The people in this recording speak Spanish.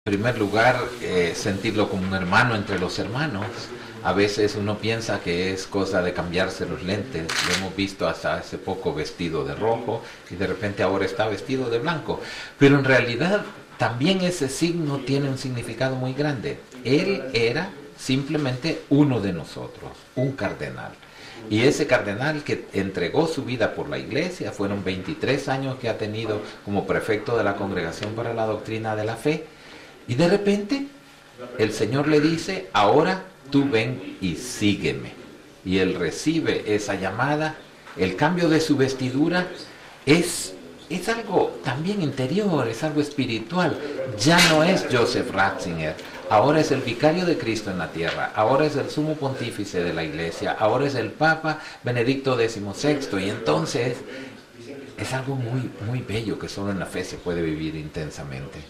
En primer lugar, sentirlo como un hermano entre los hermanos. A veces uno piensa que es cosa de cambiarse los lentes. Lo hemos visto hasta hace poco vestido de rojo y de repente ahora está vestido de blanco. Pero en realidad también ese signo tiene un significado muy grande. Él era simplemente uno de nosotros, un cardenal. Y ese cardenal que entregó su vida por la iglesia, fueron 23 años que ha tenido como prefecto de la Congregación para la Doctrina de la Fe, y de repente el Señor le dice, ahora tú ven y sígueme. Y él recibe esa llamada, el cambio de su vestidura es algo también interior, es algo espiritual. Ya no es Joseph Ratzinger, ahora es el vicario de Cristo en la tierra, ahora es el sumo pontífice de la iglesia, ahora es el Papa Benedicto XVI, y entonces es algo muy, muy bello que solo en la fe se puede vivir intensamente.